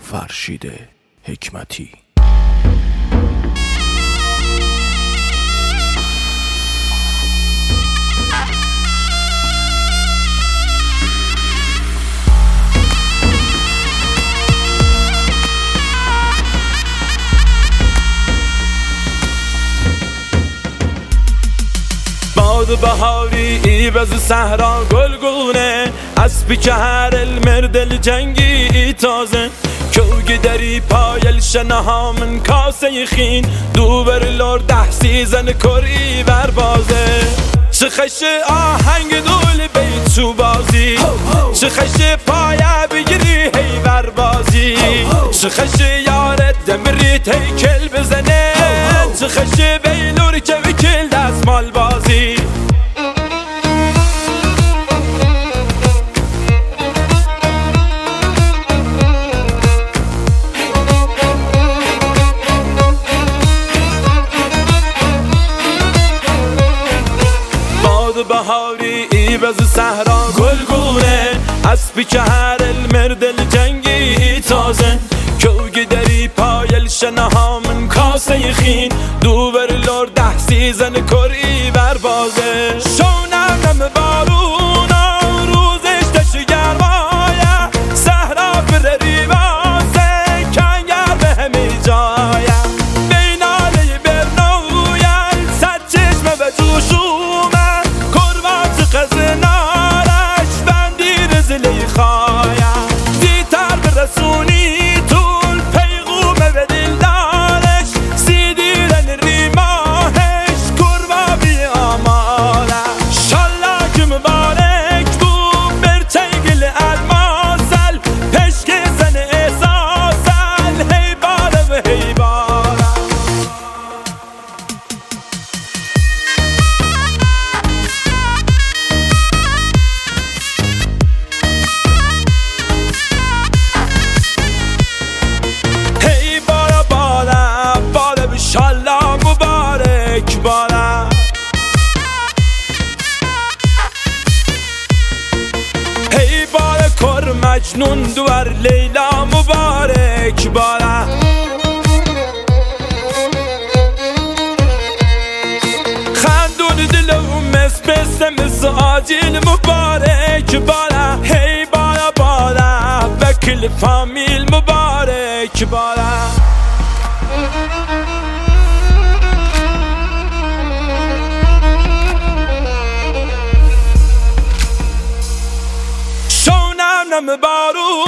فرشید حکمتی. باد بهاری ایبز صحرا گلگونه اسبی که هر المردل جنگی تازه کوگی دری پایل شنها من کاسه خین دوبر لور 10 سیزن کری بر بازه چه خش آهنگ دول بیت شو بازی چه خش پایه بگیری هی بر بازی چه خش یارت دمریت هی کل بزنه چه خش بیلور که وکل دستمال بازی بهاری ایبز صحرا گلگونه اسبی که هر المردل جنگی تازه کوگی دری پایل شنها من کاسه خین دوبر لور 10 سیزن کری بر بازه شونم نم بارونا روزش تش گرمایه صحرا بر ریوازه کنگر به همی جایه بیناله برنویل صد چشمه به جوشومه نارش بندی رزلی خوایم دیتر برسونی طول پیغومه به دل دارش سیدیرن ریماهش کرما بی آمالش شالله که مبارک بود برچنگل المازل پشک زن احساسل هی باره و هی باره هی باره کر مجنون دوار لیلا مبارک باره خندون دلو مس آجیل مبارک باره هی باره باره وکل فامیل مبارک باره نم بارو